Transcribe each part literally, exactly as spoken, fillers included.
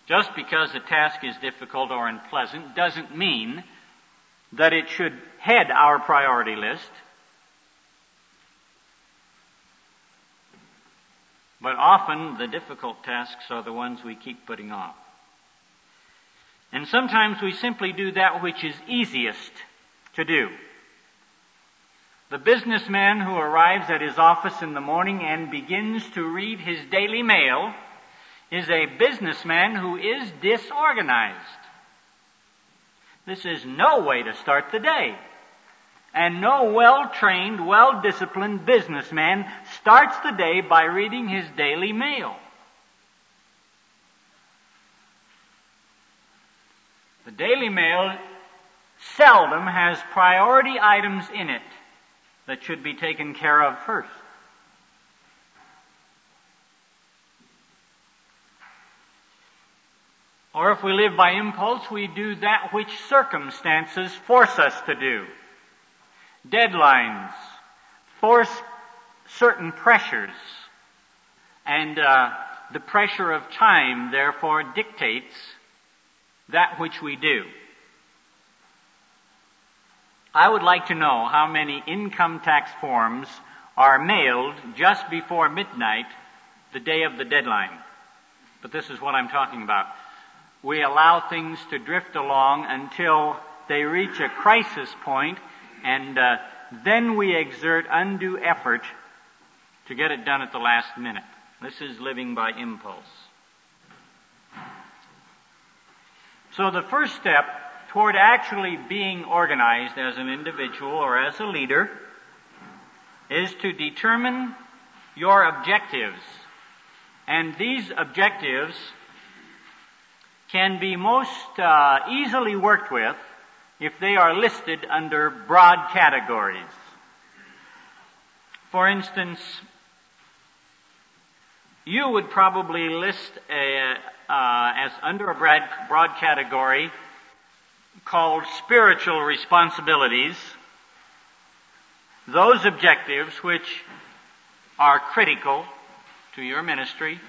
Just because a task is difficult or unpleasant doesn't mean that it should head our priority list. But often the difficult tasks are the ones we keep putting off. And sometimes we simply do that which is easiest to do. The businessman who arrives at his office in the morning and begins to read his daily mail is a businessman who is disorganized. This is no way to start the day. And no well-trained, well-disciplined businessman starts the day by reading his daily mail. The Daily Mail seldom has priority items in it that should be taken care of first. Or if we live by impulse, we do that which circumstances force us to do. Deadlines force certain pressures, and uh, the pressure of time, therefore, dictates that which we do. I would like to know how many income tax forms are mailed just before midnight, the day of the deadline. But this is what I'm talking about. We allow things to drift along until they reach a crisis point, and uh, then we exert undue effort to get it done at the last minute. This is living by impulse. So the first step toward actually being organized as an individual or as a leader is to determine your objectives. And these objectives can be most uh, easily worked with if they are listed under broad categories. For instance, you would probably list a, uh, as under a broad, broad category called spiritual responsibilities those objectives which are critical to your ministry.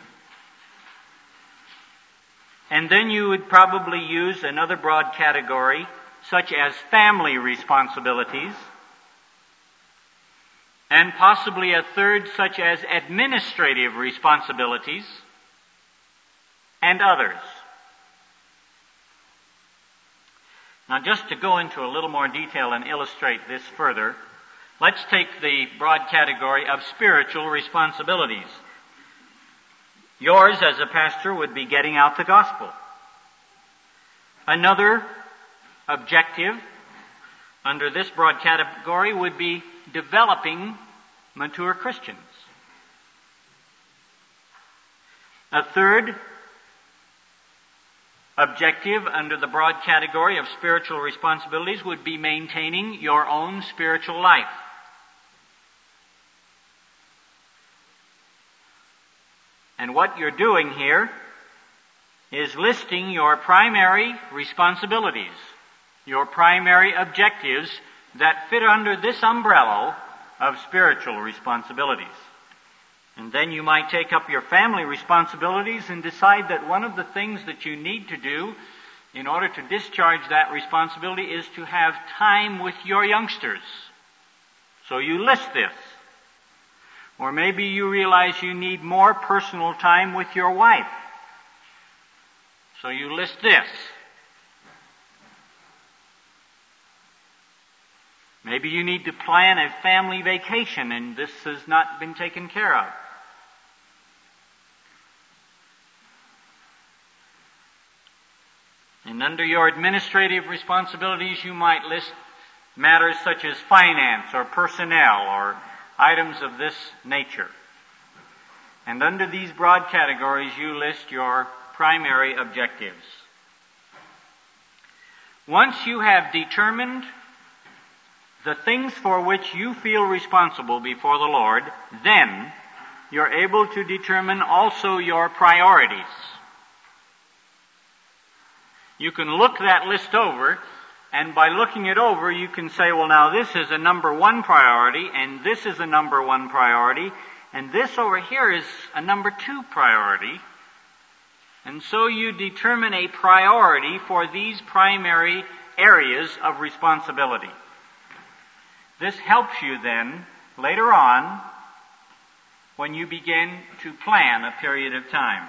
And then you would probably use another broad category, such as family responsibilities, and possibly a third such as administrative responsibilities, and others. Now, just to go into a little more detail and illustrate this further, let's take the broad category of spiritual responsibilities. Yours as a pastor would be getting out the gospel. Another objective under this broad category would be developing mature Christians. A third objective under the broad category of spiritual responsibilities would be maintaining your own spiritual life. And what you're doing here is listing your primary responsibilities, your primary objectives that fit under this umbrella of spiritual responsibilities. And then you might take up your family responsibilities and decide that one of the things that you need to do in order to discharge that responsibility is to have time with your youngsters. So you list this. Or maybe you realize you need more personal time with your wife. So you list this. Maybe you need to plan a family vacation and this has not been taken care of. And under your administrative responsibilities, you might list matters such as finance or personnel or items of this nature. And under these broad categories, you list your primary objectives. Once you have determined the things for which you feel responsible before the Lord, then you're able to determine also your priorities. You can look that list over, and by looking it over, you can say, well, now this is a number one priority, and this is a number one priority, and this over here is a number two priority. And so you determine a priority for these primary areas of responsibility. This helps you then, later on, when you begin to plan a period of time.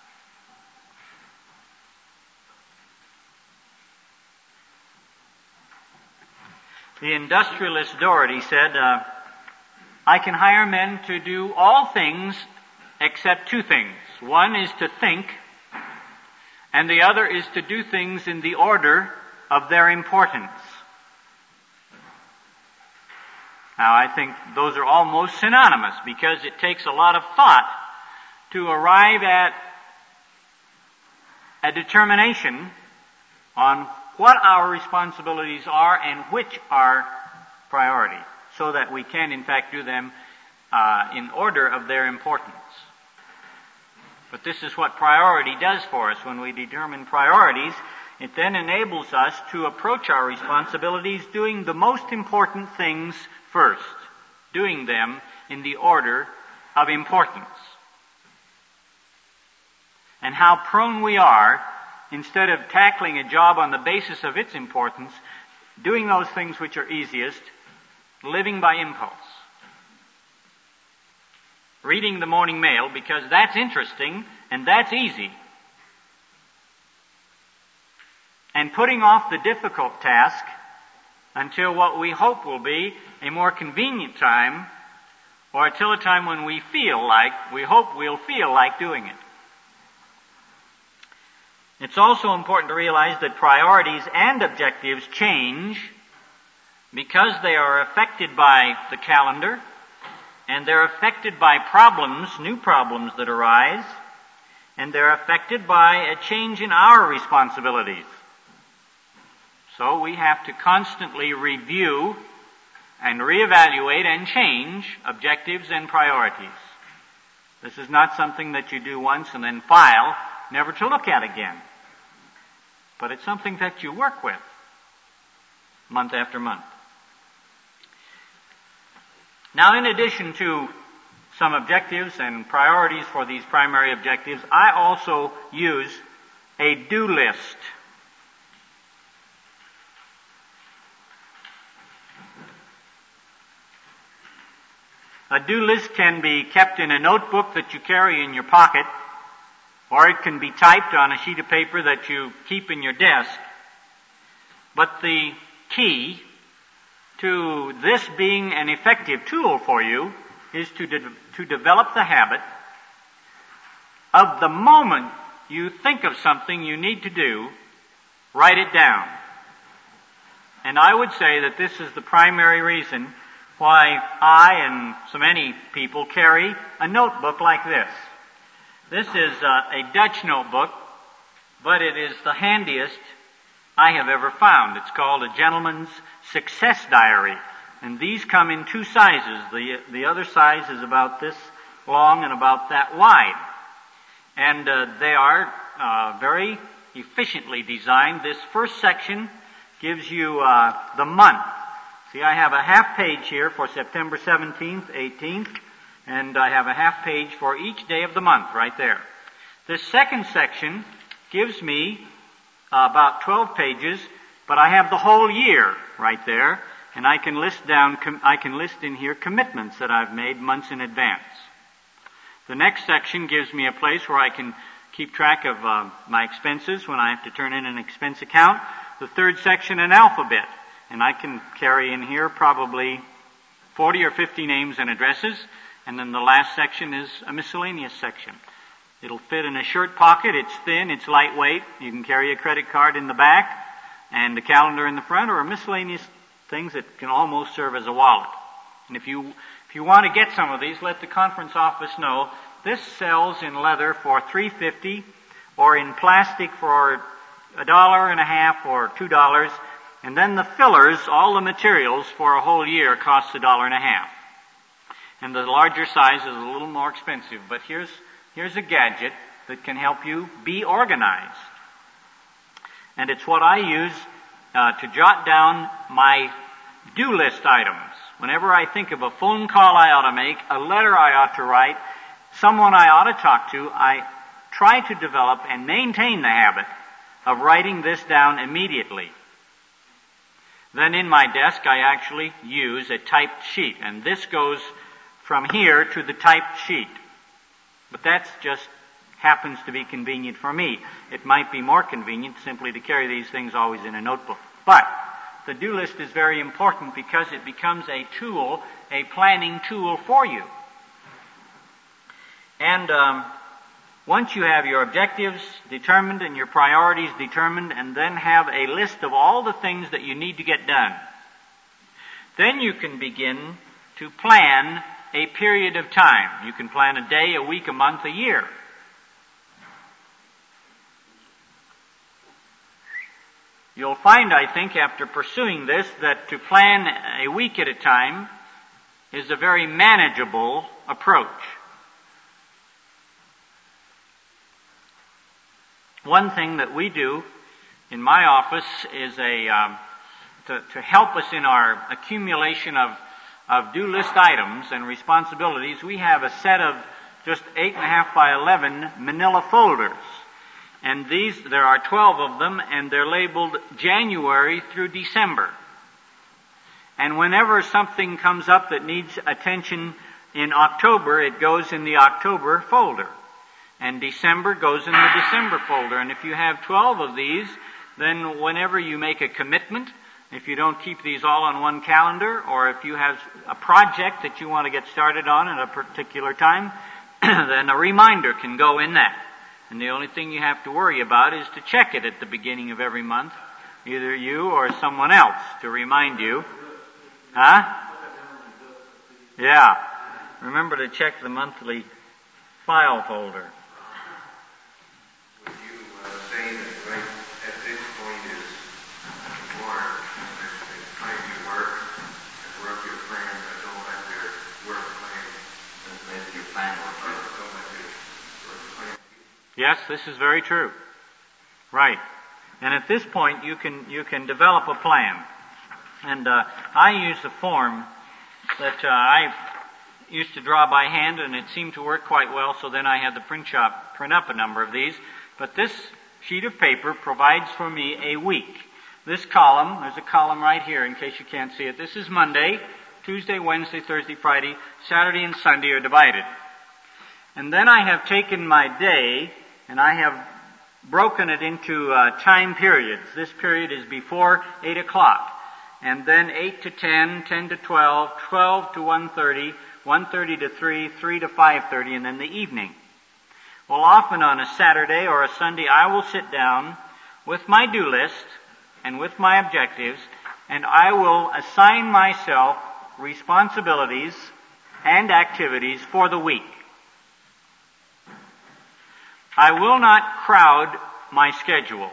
The industrialist Doherty said, uh, I can hire men to do all things except two things. One is to think, and the other is to do things in the order of their importance. Now, I think those are almost synonymous because it takes a lot of thought to arrive at a determination on what our responsibilities are and which are priority, so that we can, in fact, do them uh, in order of their importance. But this is what priority does for us. When we determine priorities, it then enables us to approach our responsibilities doing the most important things first, doing them in the order of importance. And how prone we are, instead of tackling a job on the basis of its importance, doing those things which are easiest, living by impulse. Reading the morning mail because that's interesting and that's easy. And putting off the difficult task until what we hope will be a more convenient time, or until a time when we feel like, we hope we'll feel like doing it. It's also important to realize that priorities and objectives change because they are affected by the calendar, and they're affected by problems, new problems that arise, and they're affected by a change in our responsibilities. So we have to constantly review and reevaluate and change objectives and priorities. This is not something that you do once and then file, never to look at again. But it's something that you work with month after month. Now, in addition to some objectives and priorities for these primary objectives, I also use a do list. A do list can be kept in a notebook that you carry in your pocket, or it can be typed on a sheet of paper that you keep in your desk. But the key to this being an effective tool for you is to de- to develop the habit of the moment you think of something you need to do, write it down. And I would say that this is the primary reason why I and so many people carry a notebook like this. This is uh, a Dutch notebook, but it is the handiest I have ever found. It's called a Gentleman's Success Diary. And these come in two sizes. The, the other size is about this long and about that wide. And uh, they are uh, very efficiently designed. This first section gives you uh, the month. See, I have a half page here for September seventeenth, eighteenth, and I have a half page for each day of the month right there. This second section gives me uh, about twelve pages, but I have the whole year right there, and I can list down, com- I can list in here commitments that I've made months in advance. The next section gives me a place where I can keep track of uh, my expenses when I have to turn in an expense account. The third section, an alphabet, and I can carry in here probably forty or fifty names and addresses. And then the last section is a miscellaneous section. It'll fit in a shirt pocket. It's thin. It's lightweight. You can carry a credit card in the back and a calendar in the front, or miscellaneous things that can almost serve as a wallet. And if you if you want to get some of these, let the conference office know. This sells in leather for three dollars and fifty cents, or in plastic for a dollar and a half or two dollars. And then the fillers, all the materials for a whole year, cost a dollar and a half. And the larger size is a little more expensive. But here's, here's a gadget that can help you be organized. And it's what I use uh, to jot down my do list items. Whenever I think of a phone call I ought to make, a letter I ought to write, someone I ought to talk to, I try to develop and maintain the habit of writing this down immediately. Then in my desk I actually use a typed sheet, and this goes from here to the typed sheet. But that's just happens to be convenient for me. It might be more convenient simply to carry these things always in a notebook. But the do list is very important because it becomes a tool, a planning tool for you. And um, once you have your objectives determined and your priorities determined, and then have a list of all the things that you need to get done, then you can begin to plan a period of time. You can plan a day, a week, a month, a year. You'll find, I think, after pursuing this, that to plan a week at a time is a very manageable approach. One thing that we do in my office is a um, to, to help us in our accumulation of, of due list items and responsibilities. We have a set of just eight and a half by eleven manila folders. And these, there are twelve of them, and they're labeled January through December. And whenever something comes up that needs attention in October, it goes in the October folder. And December goes in the December folder. And if you have twelve of these, then whenever you make a commitment, if you don't keep these all on one calendar, or if you have a project that you want to get started on at a particular time, then a reminder can go in that. And the only thing you have to worry about is to check it at the beginning of every month, either you or someone else, to remind you. Huh? Yeah. Remember to check the monthly file folder. Would you uh, say that right at this point is more it's time you work and work your plan, but don't let your work plan and let your plan work. Don't let your work plan. Yes, this is very true. Right. And at this point, you can you can develop a plan. And uh, I use a form that uh, I used to draw by hand, and it seemed to work quite well, so then I had the print shop print up a number of these. But this sheet of paper provides for me a week. This column, there's a column right here in case you can't see it. This is Monday, Tuesday, Wednesday, Thursday, Friday, Saturday, and Sunday are divided. And then I have taken my day and I have broken it into uh, time periods. This period is before eight o'clock. And then eight to ten, ten to twelve, twelve to one thirty, one thirty to three, three to five thirty, and then the evening. Well, often on a Saturday or a Sunday, I will sit down with my do list and with my objectives, and I will assign myself responsibilities and activities for the week. I will not crowd my schedule.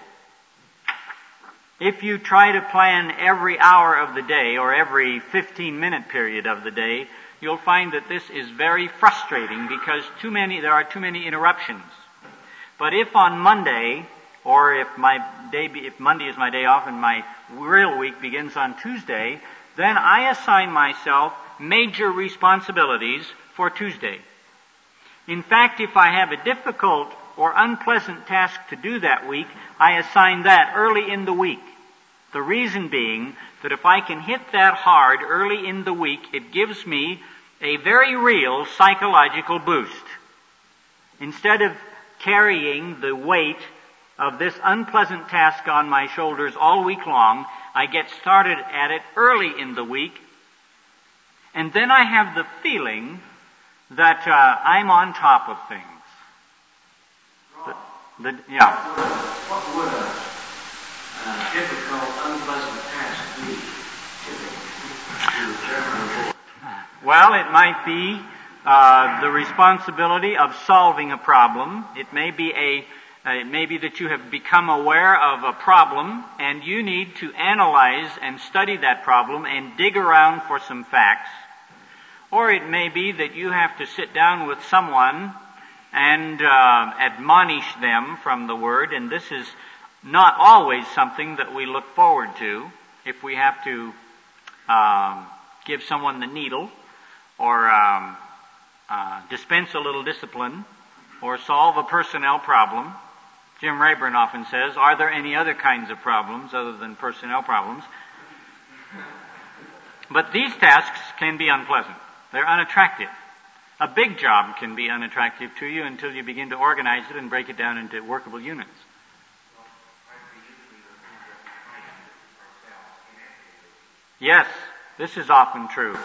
If you try to plan every hour of the day or every fifteen minute period of the day, you'll find that this is very frustrating because too many, there are too many interruptions. But if on Monday, or if my day, be, if Monday is my day off and my real week begins on Tuesday, then I assign myself major responsibilities for Tuesday. In fact, if I have a difficult or unpleasant task to do that week, I assign that early in the week. The reason being that if I can hit that hard early in the week, it gives me a very real psychological boost. Instead of carrying the weight of this unpleasant task on my shoulders all week long, I get started at it early in the week, and then I have the feeling that uh, I'm on top of things. The, the, yeah. What would a uh, difficult, unpleasant task be, typically? Well, it might be uh, the responsibility of solving a problem. It may be a uh, it may be that you have become aware of a problem and you need to analyze and study that problem and dig around for some facts. Or it may be that you have to sit down with someone and uh, admonish them from the Word, and this is not always something that we look forward to if we have to um, give someone the needle or um, uh, dispense a little discipline. or solve a personnel problem. Jim Rayburn often says, are there any other kinds of problems other than personnel problems? But these tasks can be unpleasant. They're unattractive. A big job can be unattractive to you until you begin to organize it and break it down into workable units. Yes, this is often true.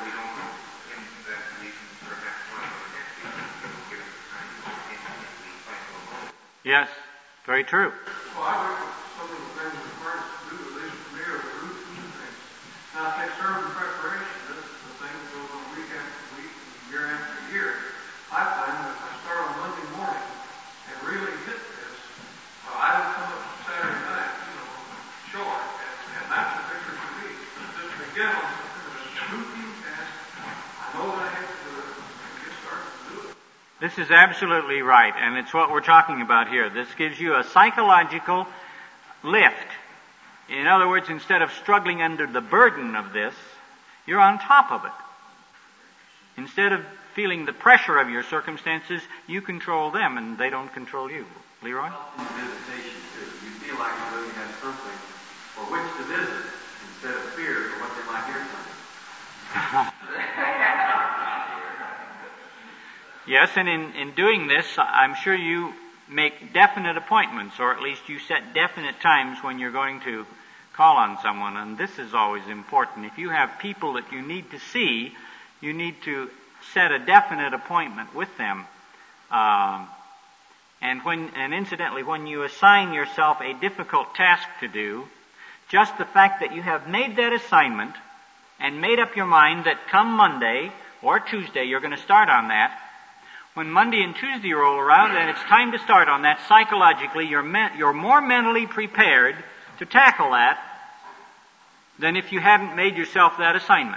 Yes, very true. Well, I look at some of the things that Mark do, at least for me, are the routine things. Now, if they serve in preparation, this is the thing that goes on week after week, and year after year. I find that if I start on Monday morning and really hit this, uh, I don't come up Saturday night, you know, short, and, and that's a victory for me. Just to get on something that's a routine task, I know that I have to do it, and get started to do it. This is absolutely right, and it's what we're talking about here. This gives you a psychological lift. In other words, instead of struggling under the burden of this, you're on top of it. Instead of feeling the pressure of your circumstances, you control them and they don't control you. Leroy? In visitation too. You feel like you really have something for which to visit instead of fear for what they might hear from you. Yes, and in, in doing this, I'm sure you make definite appointments, or at least you set definite times when you're going to call on someone, and this is always important. If you have people that you need to see, you need to set a definite appointment with them. Um, and when, and incidentally, when you assign yourself a difficult task to do, just the fact that you have made that assignment and made up your mind that come Monday or Tuesday you're going to start on that, when Monday and Tuesday roll around and it's time to start on that, psychologically you're, me- you're more mentally prepared to tackle that than if you hadn't made yourself that assignment.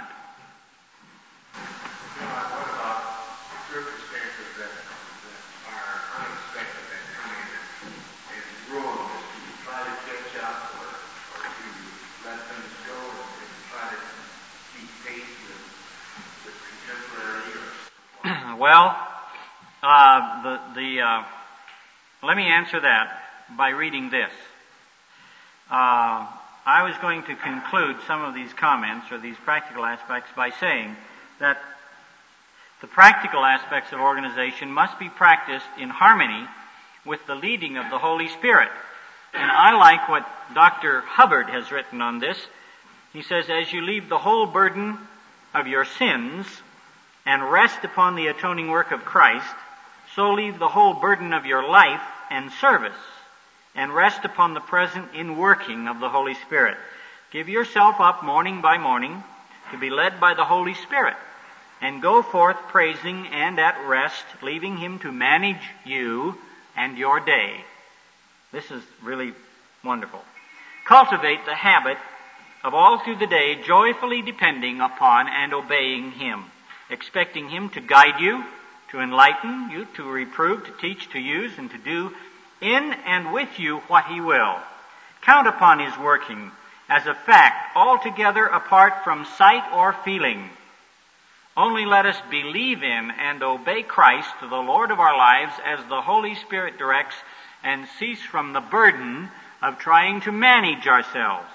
You know, what about circumstances that, that are unexpected that come in and, and ruin this? Do you try to catch up, or, or do you let things go and, and try to keep pace with, with contemporary or... Well, Uh, the, the, uh, let me answer that by reading this. Uh, I was going to conclude some of these comments or these practical aspects by saying that the practical aspects of organization must be practiced in harmony with the leading of the Holy Spirit. And I like what Doctor Hubbard has written on this. He says, as you leave the whole burden of your sins and rest upon the atoning work of Christ, so leave the whole burden of your life and service, and rest upon the present in-working of the Holy Spirit. Give yourself up morning by morning to be led by the Holy Spirit, and go forth praising and at rest, leaving Him to manage you and your day. This is really wonderful. Cultivate the habit of all through the day joyfully depending upon and obeying Him, expecting Him to guide you, to enlighten you, to reprove, to teach, to use, and to do in and with you what He will. Count upon His working as a fact altogether apart from sight or feeling. Only let us believe in and obey Christ, the Lord of our lives, as the Holy Spirit directs, and cease from the burden of trying to manage ourselves.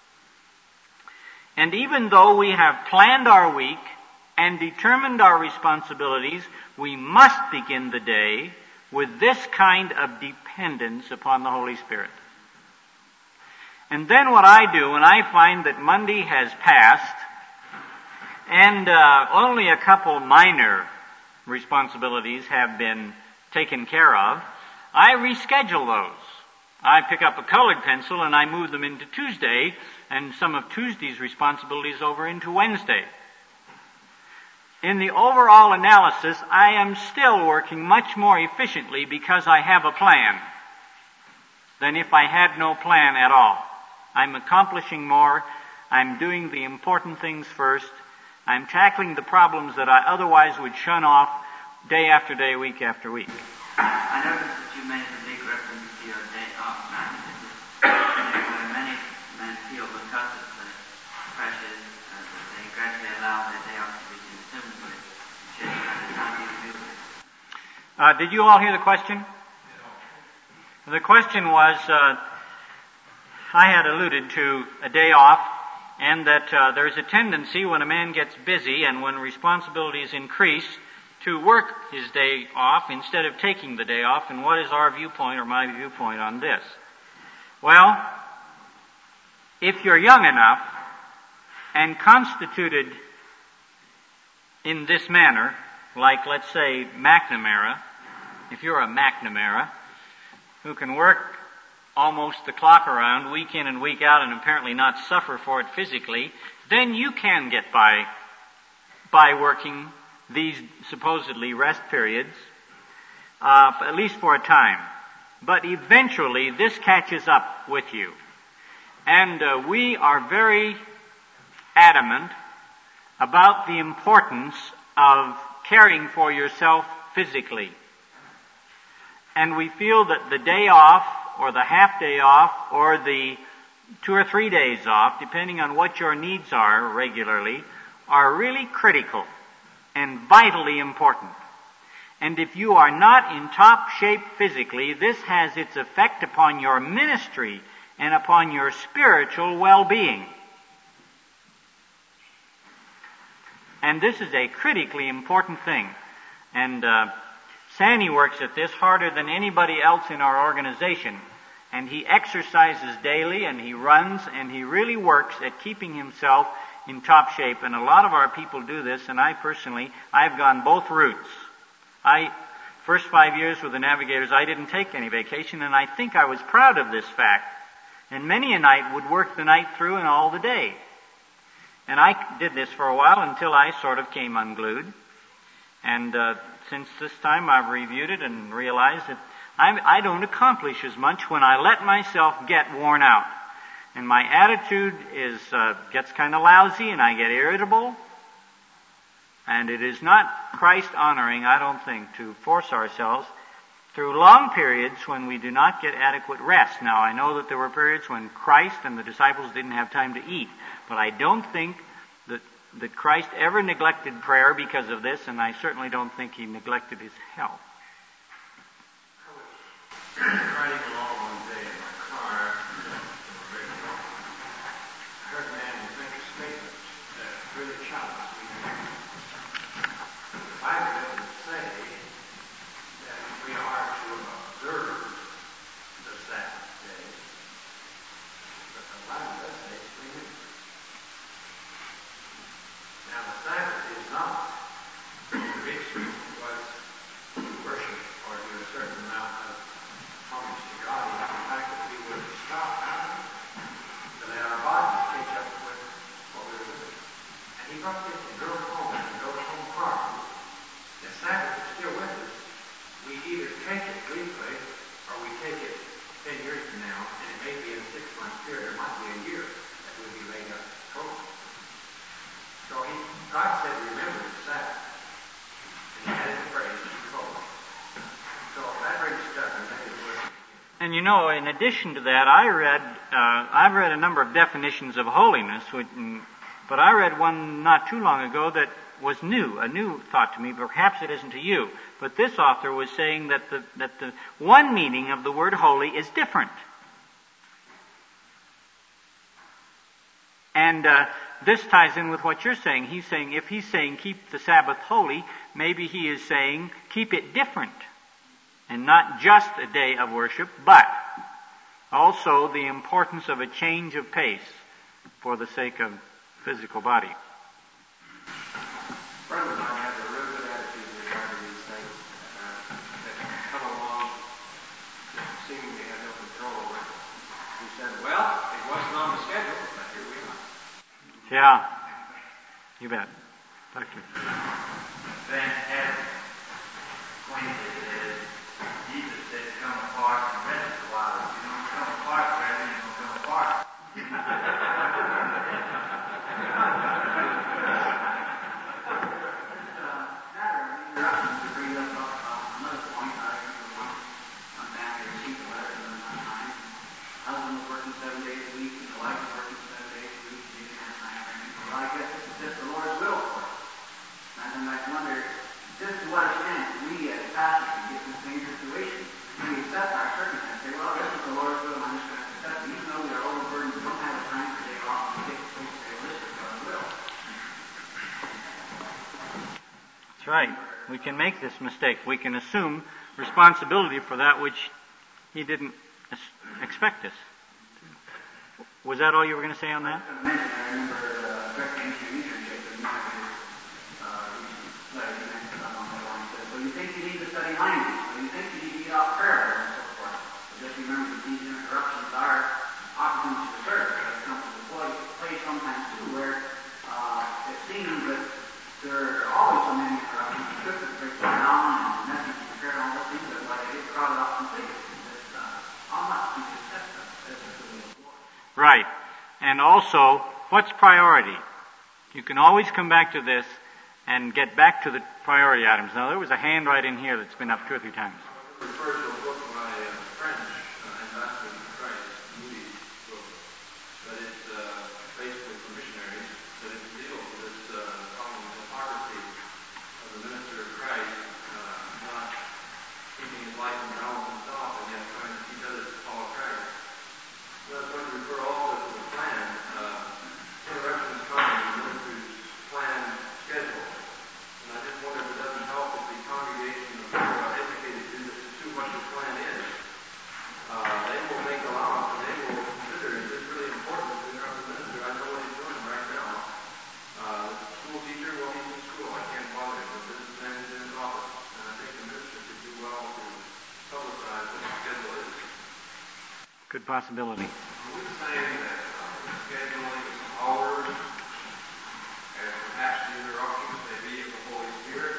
And even though we have planned our week and determined our responsibilities, we must begin the day with this kind of dependence upon the Holy Spirit. And then what I do when I find that Monday has passed and uh, only a couple minor responsibilities have been taken care of, I reschedule those. I pick up a colored pencil and I move them into Tuesday, and some of Tuesday's responsibilities over into Wednesday. In the overall analysis, I am still working much more efficiently because I have a plan than if I had no plan at all. I'm accomplishing more. I'm doing the important things first. I'm tackling the problems that I otherwise would shun off day after day, week after week. I noticed that you made a big reference to your day off. Many men feel because of the pressures uh, that they gradually allow their day off to be consumed with. Just how do you do it? Uh, did you all hear the question? The question was, uh, I had alluded to a day off, and that uh, there's a tendency when a man gets busy and when responsibilities increase to work his day off instead of taking the day off, and what is our viewpoint or my viewpoint on this? Well, if you're young enough and constituted in this manner, like, let's say, McNamara, if you're a McNamara, who can work almost the clock around, week in and week out, and apparently not suffer for it physically, then you can get by by working these supposedly rest periods, uh, at least for a time. But eventually this catches up with you. And uh, we are very adamant about the importance of caring for yourself physically. And we feel that the day off, or the half day off, or the two or three days off, depending on what your needs are regularly, are really critical and vitally important. And if you are not in top shape physically, this has its effect upon your ministry and upon your spiritual well-being. And this is a critically important thing. And uh, Sandy works at this harder than anybody else in our organization. And he exercises daily, and he runs, and he really works at keeping himself in top shape. And a lot of our people do this, and I personally, I've gone both routes. I, first five years with the Navigators, I didn't take any vacation, and I think I was proud of this fact. And many a night would work the night through and all the day. And I did this for a while until I sort of came unglued. And uh, since this time I've reviewed it and realized that I'm, I don't accomplish as much when I let myself get worn out. And my attitude is uh, gets kind of lousy, and I get irritable. And it is not Christ-honoring, I don't think, to force ourselves through long periods when we do not get adequate rest. Now, I know that there were periods when Christ and the disciples didn't have time to eat, but I don't think that, that Christ ever neglected prayer because of this, and I certainly don't think he neglected his health. I was riding along one day in my car, I heard a man make a statement that really challenged me. The Bible doesn't say that we are to observe the Sabbath day, but the Bible does say it's remembered. Now, the Sabbath is not the big street was to worship or do a certain amount of homage to God. In fact, that we would stop out to let our bodies catch up with what we were doing. And he brought this and drove home and drove home car. The Sabbath is still with us. We either take it briefly or we take it ten years from now, and it may be in a six-month period, it might be a year that we'll be laid up cold. So he, God said, remember the Sabbath. And he had it in praise and cold. So that really stuck and made it work. And you know, in addition to that, I read, uh, I've read a number of definitions of holiness, which, but I read one not too long ago that was new, a new thought to me. Perhaps it isn't to you. But this author was saying that the, that the one meaning of the word holy is different. And uh, this ties in with what you're saying. He's saying, if he's saying keep the Sabbath holy, maybe he is saying keep it different. And not just a day of worship, but also the importance of a change of pace for the sake of physical body. Friend of mine has a real good attitude regarding these things uh, that come along that seemingly have no control over it. He said, well, it wasn't on the schedule, but here we are. Yeah, you bet. Doctor. Fantastic. Point is, Jesus said, come apart and rest a while. If you don't come apart, rather, you don't come apart. Just to what extent we as pastors right. We can make this mistake. We can assume responsibility for that which he didn't expect us. Was that all you were going to say on that? I remember uh, directing your internship in Marcus, uh, letter you mentioned on that one. Said, so you think you need to study language, so you think you need to get out prayer, and so forth. But just remember that these interruptions are opportunities to the service. That comes to the place sometimes too, where uh, it seems that there are always so many interruptions. The scripture breaks down, and the message of prayer and all those things, that like it gets crowded out completely. That uh, how much we can test them. That's the will of the Lord. Right. And also, what's priority? You can always come back to this and get back to the priority items. Now, there was a hand right in here that's been up two or three times. I refer to a book by a French uh, ambassador to Christ, Moody's book, that is uh, basically for missionaries, that it deals with this uh, problem of hypocrisy of the minister of Christ, uh, not keeping his life in balance himself and yet trying to teach others to follow Christ. So I was going to refer also to the plan. Uh, interruptions come in the minister's plan schedule. And I just wonder if it doesn't help if the congregation of people are educated to do this as too much a plan is. Uh, they will make allowance and they will consider, is this really important to interrupt the minister? I know what he's doing right now. Uh, the school teacher, well, he's in school. I can't bother him. The businessman is in his office. And I think the minister could do well to publicize what the schedule is. Good possibility. Are we saying that uh, scheduling some hours and perhaps the interruptions may be of the Holy Spirit?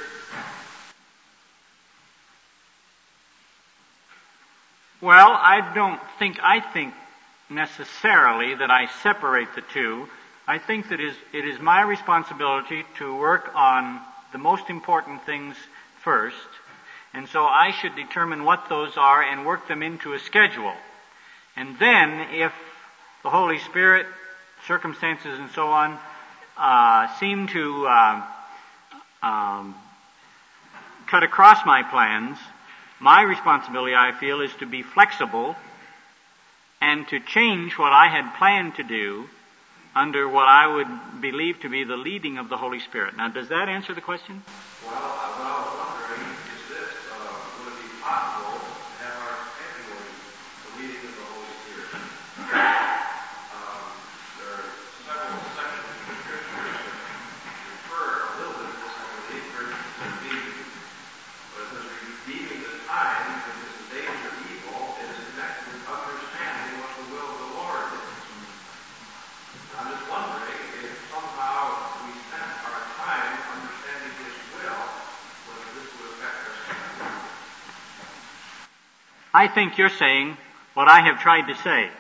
Well, I don't think, I think necessarily that I separate the two. I think that is, it is my responsibility to work on the most important things first, and so I should determine what those are and work them into a schedule. And then, if the Holy Spirit, circumstances and so on, uh, seem to uh, um, cut across my plans, my responsibility, I feel, is to be flexible and to change what I had planned to do under what I would believe to be the leading of the Holy Spirit. Now, does that answer the question? Well, uh, what I was wondering is this. Uh, would it be possible to have our scheduling the leading of the Holy Spirit? Um, there are several sections of the Scripture that refer a little bit to this, I believe, for instance, redeeming. But it says redeeming the time because it's the days of evil. It is connected with understanding what the will of the Lord is. I'm just wondering if somehow we spend our time understanding His will, whether this would affect our schedule. I think you're saying what I have tried to say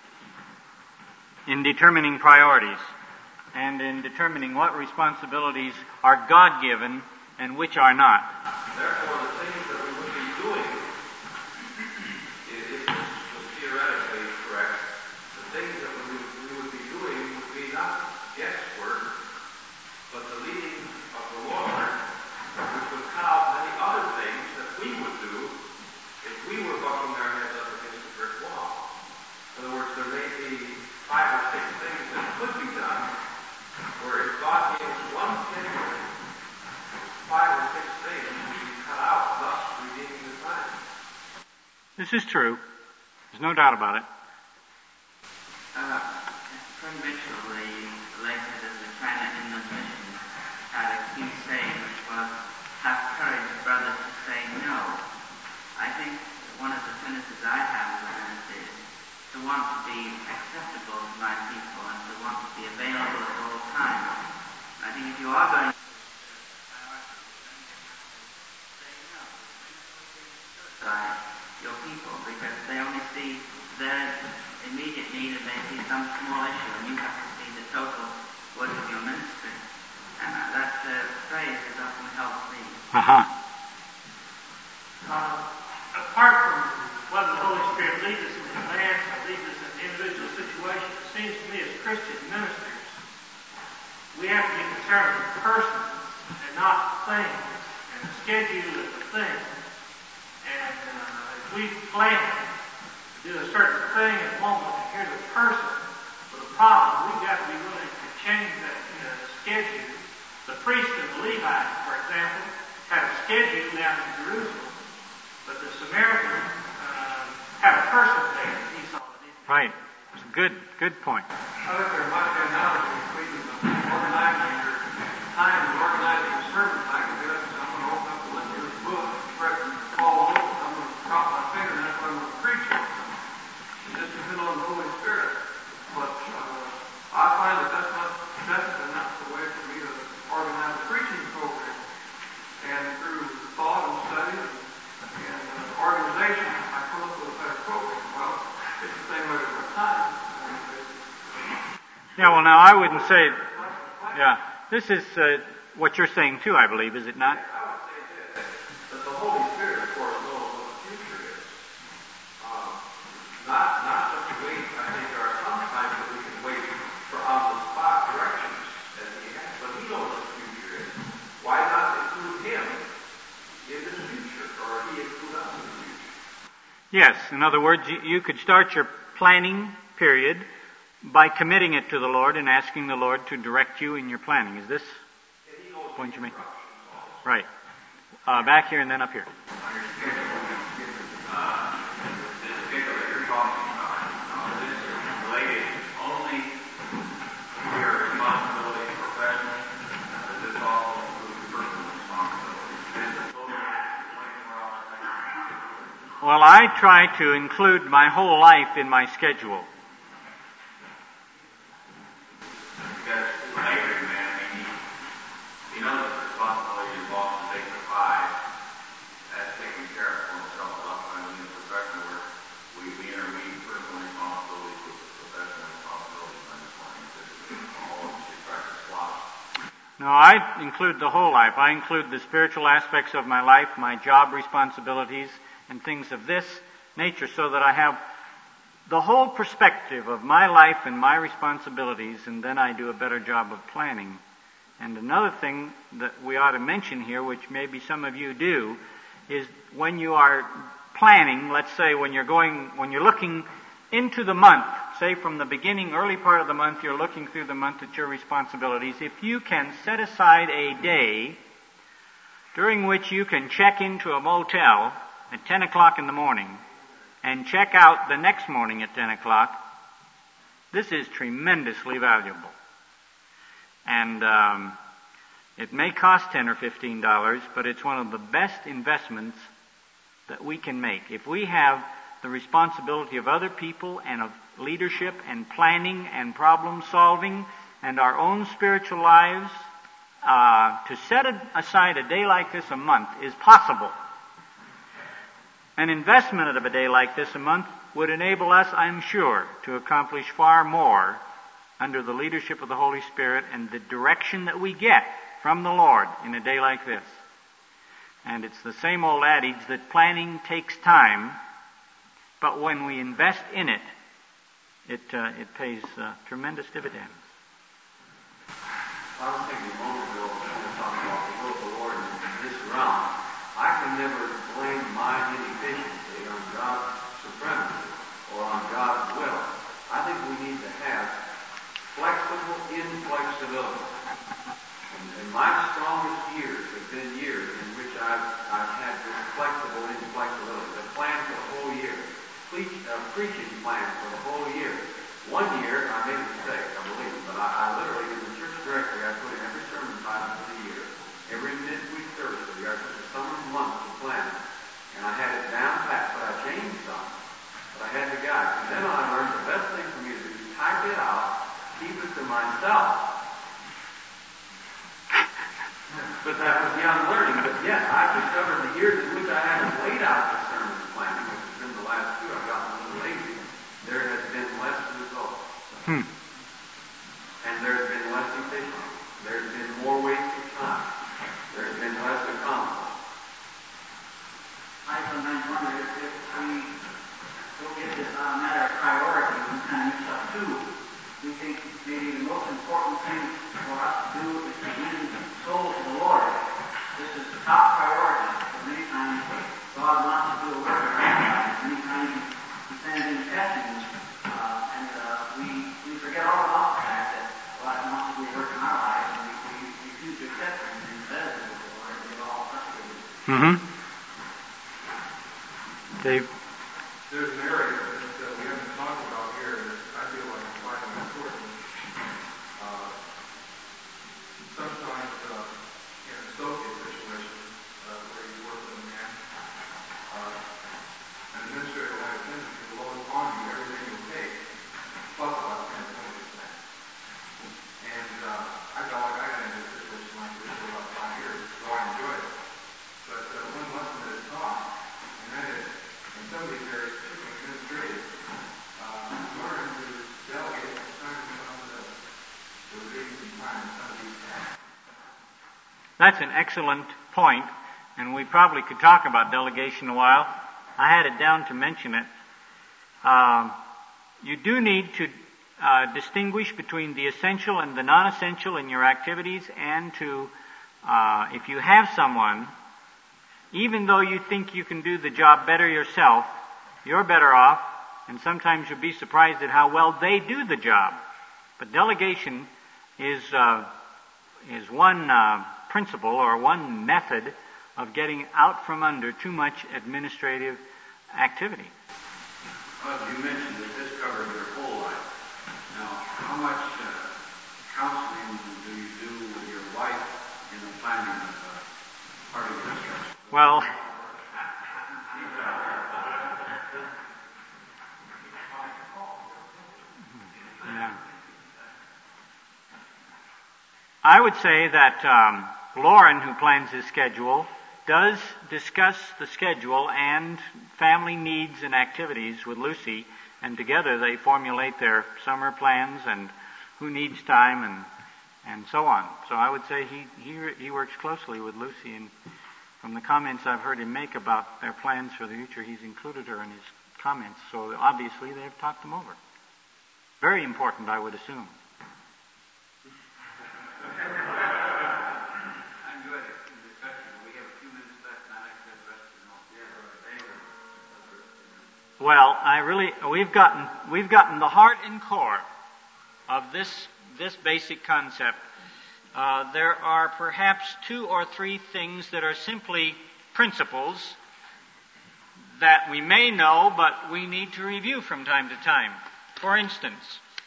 in determining priorities and in determining what responsibilities are God-given and which are not. Therefore, the things that we would be doing, if this was theoretically correct, the things that we would, we would be doing would be not guesswork, but the leading of the Lord, which would cut out many other things that we would do if we were bucking our heads up against a brick wall. In other words, there may be five or six things that could be done, where if God gave us one schedule, five or six things would be cut out, thus redeeming the time. This is true. There's no doubt about it. Uh, Friend Mitchell, the late head of the China Inland Mission, had a key saying which was, have courage, brother, to say no. I think one of the tendencies I have with this is to want to be acceptable to my people and to want to be available at all times. I think if you are going to say no, by your people, because they only see their immediate need and they see some small issue, and you have to see the total work of your ministry. And uh, that uh, phrase has often helped me. Uh-huh. Uh, apart from whether the Holy Spirit leads us in commands or leads us in individual situations, it seems to me as Christian ministers, we have to be concerned with persons and not things, and the schedule of the thing. And uh, if we plan to do a certain thing at a moment, and here's a person with a problem, we've got to be willing to change that uh, schedule. The priest and the Levite, for example, had a schedule down in Jerusalem, but the Samaritan uh, had a person there. He saw it. Right. It's a good, good point. I think there might be an analogy between organizing your time and organizing your sermons. I can get up and I'm going to open up the Lincoln's book, press and fall over. I'm going to drop my finger and that's what I'm going to preach on. It just depends on the Holy Spirit. But uh, I find that that's not, definitely not the way for me to organize a preaching program. And through thought and study and, and uh, organization, I come up with a better program. Well, it's the same way with my time. Yeah, well, now I wouldn't say, yeah, this is uh, what you're saying too, I believe, is it not? I would say this, that the Holy Spirit, of course, knows what the future is. Um, not, not just to wait, I think there are some times that we can wait for on-the-spot directions that He has, but He knows what the future is. Why not include Him in the future, or He include us in the future? Yes, in other words, you, you could start your planning period by committing it to the Lord and asking the Lord to direct you in your planning. Is this the point you make? Right. Uh, back here and then up here. Well, I try to include my whole life in my schedule. Because later, man, I mean, he, he knows the responsibility involved in taking the five. That's taking care of for himself. A lot of times in professional work, we, we interweave personal responsibilities with professional responsibilities. I'm just wanting to all of us should practice slots. No, I include the whole life. I include the spiritual aspects of my life, my job responsibilities, and things of this nature, so that I have the whole perspective of my life and my responsibilities, and then I do a better job of planning. And another thing that we ought to mention here, which maybe some of you do, is when you are planning, let's say when you're going, when you're looking into the month, say from the beginning, early part of the month, you're looking through the month at your responsibilities, if you can set aside a day during which you can check into a motel at ten o'clock in the morning and check out the next morning at ten o'clock, this is tremendously valuable. And um, it may cost ten or fifteen dollars, but it's one of the best investments that we can make. If we have the responsibility of other people and of leadership and planning and problem solving and our own spiritual lives, uh, to set aside a day like this a month is possible. An investment of a day like this a month would enable us, I'm sure, to accomplish far more under the leadership of the Holy Spirit and the direction that we get from the Lord in a day like this. And it's the same old adage that planning takes time, but when we invest in it, it, uh, it pays uh, tremendous dividends. I was thinking a moment ago when we were talking about the will of the Lord in this realm. I can never blame my inefficiency on God's supremacy or on God's will. I think we need to have flexible inflexibility. And, and my strongest years have been years in which I've, I've had this flexible inflexibility. The plan for the whole year. Preach, uh, preaching plan for the whole year. One year, I made a mistake, I believe, but I, I literally, in the church directory, I put in every sermon title for the year, every midweek service for the year, the summer months of planning, and I had it down pat, but I changed some, but I had the guide. And then I learned the best thing for me to do is type it out, keep it to myself. But that was young learning. But yes, I discovered the years in which I haven't laid out the sermon planning, which has been the last two, I've gotten a little lazy, there has been less results. Hmm. And there's been less efficiency. There's been more wasted time. There's been less accomplished. I sometimes wonder if, if we don't get this uh, matter of priority and kind of mix up too. We think maybe the most important thing for us to do is to win souls to the Lord. This is the top priority. Many times God wants to do a work in our lives. Many times He sends in testings, uh, and uh, we we forget all about the fact that God wants to do a work in our lives, and we Mm-hmm. Dave? There's an area that uh, we haven't talked about here, and I feel like it's vitally important. Uh, sometimes uh, in a associate situation uh, where you work with a man, uh, an administrator will have a tendency to load upon you everything you take, plus about ten to twenty percent. And uh, I felt like I got into a situation like this for about five years, so I enjoyed it. But uh, one lesson that is taught, and that is, in some of these areas, particularly administrative, uh, learn to delegate and assign responsibility. To relieve some time in some of these tasks. That's an excellent point, and we probably could talk about delegation a while. I had it down to mention it. Um, you do need to uh, distinguish between the essential and the non-essential in your activities, and to, uh, if you have someone, even though you think you can do the job better yourself, you're better off, and sometimes you'll be surprised at how well they do the job. But delegation is uh, is one uh, principle or one method of getting out from under too much administrative activity. Well, you mentioned that this covered your whole life. Now, how much uh, counseling do you do with your wife in the planning of uh, part of your instruction? Well, yeah. I would say that um, Lauren, who plans his schedule, does discuss the schedule and family needs and activities with Lucy, and together they formulate their summer plans and who needs time and and so on. So I would say he he he works closely with Lucy, and from the comments I've heard him make about their plans for the future, he's included her in his comments. So obviously they've talked them over. Very important, I would assume. Well, I really, we've gotten, we've gotten the heart and core of this, this basic concept. Uh, there are perhaps two or three things that are simply principles that we may know, but we need to review from time to time. For instance,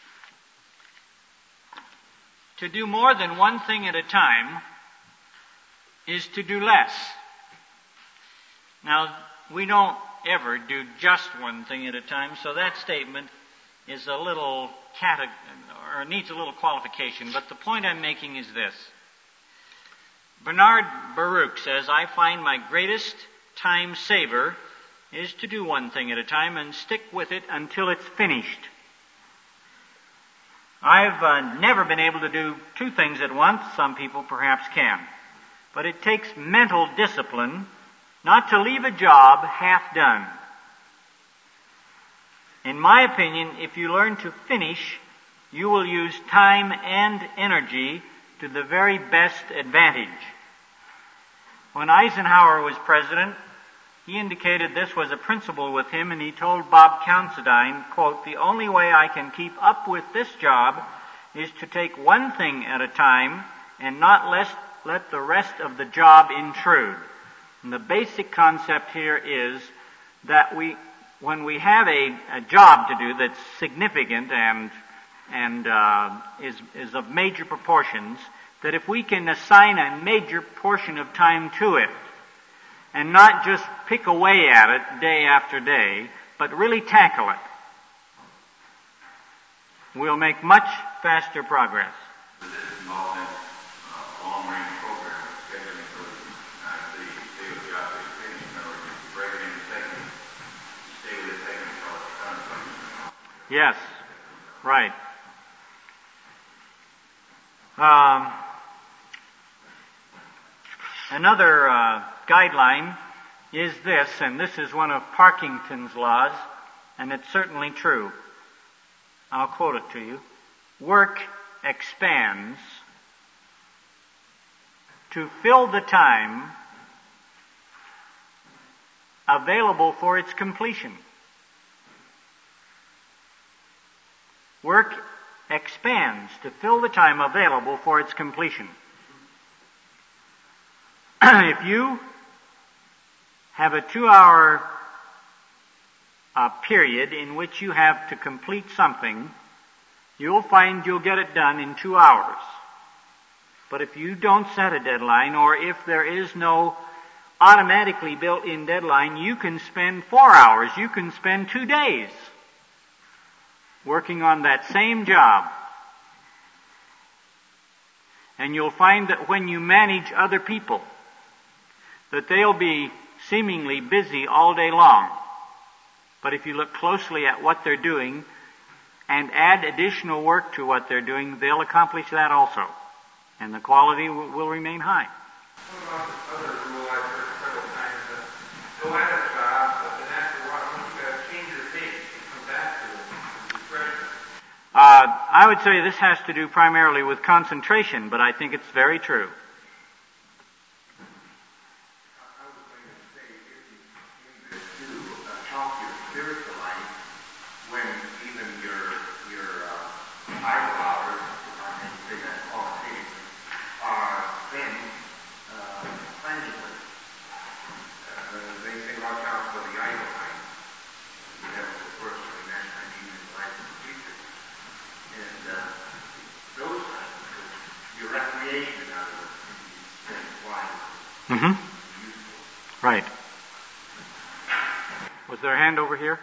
to do more than one thing at a time is to do less. Now, we don't ever do just one thing at a time, so that statement is a little cate- or needs a little qualification, but the point I'm making is this. Bernard Baruch says, I find my greatest time saver is to do one thing at a time and stick with it until it's finished. I've uh, never been able to do two things at once. Some people perhaps can. But it takes mental discipline not to leave a job half done. In my opinion, if you learn to finish, you will use time and energy to the very best advantage. When Eisenhower was president, he indicated this was a principle with him, and he told Bob Considine, quote, the only way I can keep up with this job is to take one thing at a time and not let, let the rest of the job intrude. And the basic concept here is that we, when we have a, a job to do that's significant and and uh, is is of major proportions, that if we can assign a major portion of time to it, and not just pick away at it day after day, but really tackle it, we'll make much faster progress. Does this involve then a long-range program of scheduling for uh, the daily job that you finish? In other words, you break it into segments, stay with the segment until it's done. Yes, right. Um, another uh, guideline is this, and this is one of Parkington's laws, and it's certainly true. I'll quote it to you. Work expands to fill the time available for its completion. Work expands to fill the time available for its completion. If you have a two-hour uh, period in which you have to complete something, you'll find you'll get it done in two hours. But if you don't set a deadline, or if there is no automatically built-in deadline, you can spend four hours, you can spend two days working on that same job. And you'll find that when you manage other people, that they'll be seemingly busy all day long. But if you look closely at what they're doing and add additional work to what they're doing, they'll accomplish that also. And the quality will, will remain high. What about this other rule I've heard several times? That go at a job, but then after a while, once you got to change your pace and come back to it, refreshment. Uh, I would say this has to do primarily with concentration, but I think it's very true. Mm-hmm. Right. Was there a hand over here?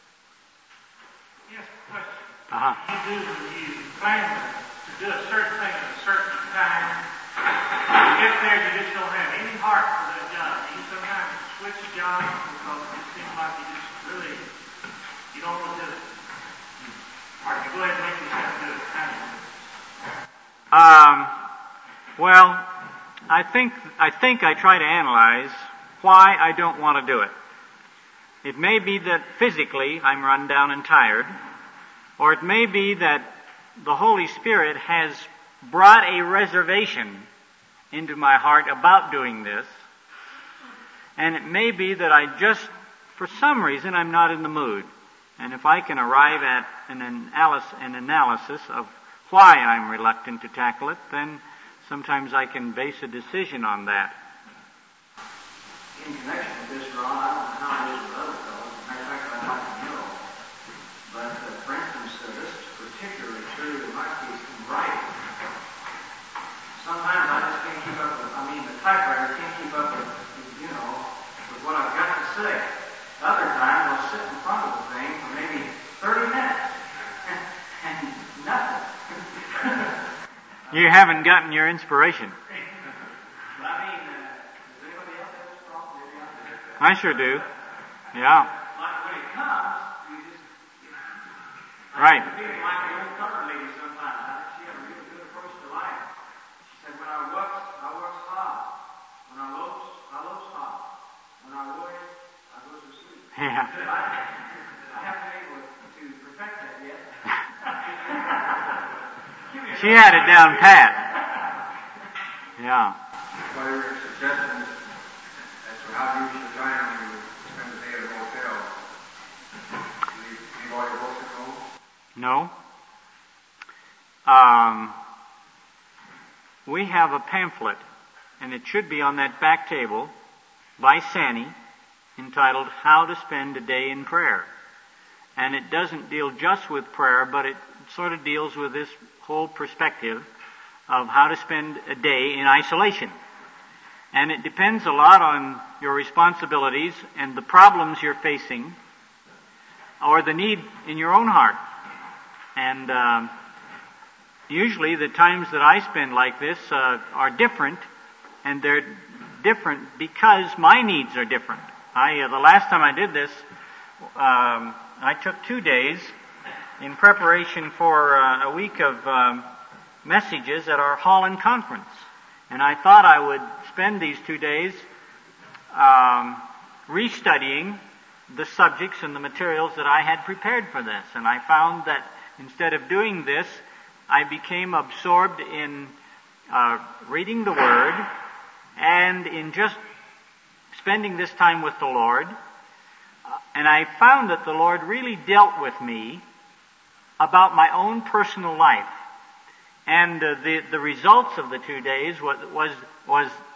Yes, question. Uh-huh. You do when you plan to do a certain thing at a certain time. You get there, you just don't have any heart for that job. You sometimes switch jobs because it seems like you just really, you don't want to do it. Or you go ahead and make yourself do it. Kind of. Um, well, I think, I think I try to analyze why I don't want to do it. It may be that physically I'm run down and tired, or it may be that the Holy Spirit has brought a reservation into my heart about doing this, and it may be that I just, for some reason, I'm not in the mood. And if I can arrive at an analysis, an analysis of why I'm reluctant to tackle it, then sometimes I can base a decision on that. In connection with this, Ron, I don't know how it is with other fellows. Matter of fact, I'd like to know. But, uh, for instance, uh, this is particularly true in my case in writing. Sometimes I just can't keep up with, I mean, the typewriter can't keep up with, you know, with what I've got to say. Other times I'll sit in front of the thing for maybe thirty minutes and nothing. You haven't gotten your inspiration. But I mean, uh, does anybody else have this problem? Maybe I'm different. I sure do. Yeah. Like when it comes, you just... Right. I feel like the old colored lady sometimes. I think she had a really good approach to life. She said, when I works, I works hard. When I lopes, I lopes hard. When I worry, I go to sleep. Yeah. I, I haven't been able to perfect that yet. She had it down pat. Yeah. What are your suggestions as to how to use your time when you spend the day at a hotel? Do you leave all your books at home? No. Um, we have a pamphlet, and it should be on that back table, by Sani, entitled How to Spend a Day in Prayer. And it doesn't deal just with prayer, but it sort of deals with this whole perspective of how to spend a day in isolation. And it depends a lot on your responsibilities and the problems you're facing, or the need in your own heart. And uh, usually the times that I spend like this uh, are different, and they're different because my needs are different. I uh, the last time I did this, um, I took two days in preparation for uh, a week of um, messages at our Holland conference. And I thought I would spend these two days um, restudying the subjects and the materials that I had prepared for this. And I found that instead of doing this, I became absorbed in uh, reading the Word and in just spending this time with the Lord. Uh, and I found that the Lord really dealt with me about my own personal life. And uh, the, the results of the two days was, was, was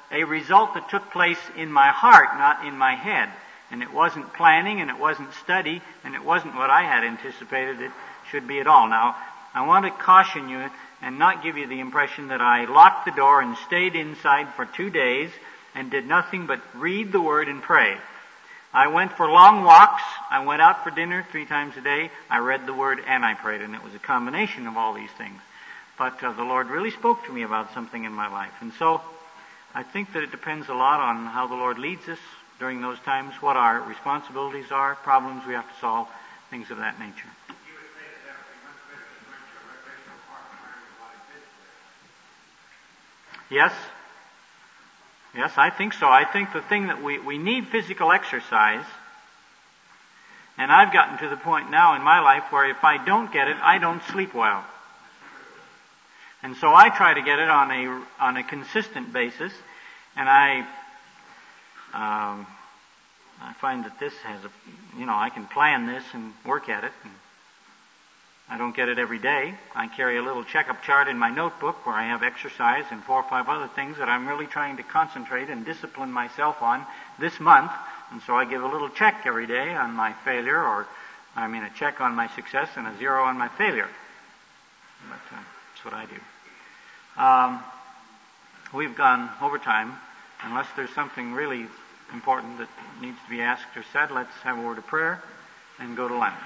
a result that took place in my heart, not in my head. And it wasn't planning, and it wasn't study, and it wasn't what I had anticipated it should be at all. Now, I want to caution you and not give you the impression that I locked the door and stayed inside for two days and did nothing but read the Word and pray. I went for long walks. I went out for dinner three times a day. I read the Word and I prayed, and it was a combination of all these things. But uh, the Lord really spoke to me about something in my life. And so I think that it depends a lot on how the Lord leads us during those times, what our responsibilities are, problems we have to solve, things of that nature. You would say that that would be much better to rent your recreational park and learn about it physically. Yes. Yes, I think so. I think the thing that we, we need physical exercise, and I've gotten to the point now in my life where if I don't get it, I don't sleep well. And so I try to get it on a on a consistent basis, and I um, I find that this has a, you know, I can plan this and work at it. And I don't get it every day. I carry a little checkup chart in my notebook where I have exercise and four or five other things that I'm really trying to concentrate and discipline myself on this month. And so I give a little check every day on my failure, or I mean a check on my success and a zero on my failure. But uh, that's what I do. Um, we've gone over time. Unless there's something really important that needs to be asked or said, let's have a word of prayer and go to lunch.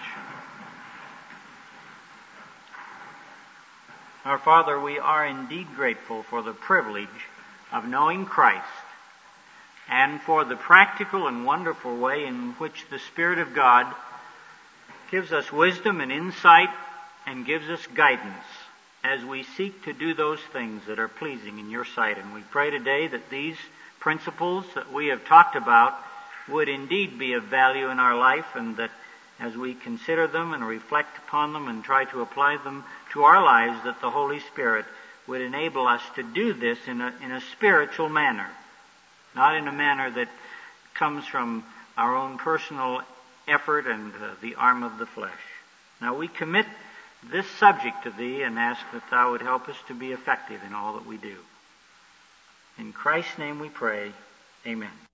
Our Father, we are indeed grateful for the privilege of knowing Christ and for the practical and wonderful way in which the Spirit of God gives us wisdom and insight and gives us guidance as we seek to do those things that are pleasing in your sight. And we pray today that these principles that we have talked about would indeed be of value in our life, and that as we consider them and reflect upon them and try to apply them to our lives, that the Holy Spirit would enable us to do this in a, in a spiritual manner, not in a manner that comes from our own personal effort and uh, the arm of the flesh. Now we commit this subject to Thee and ask that Thou would help us to be effective in all that we do. In Christ's name we pray. Amen.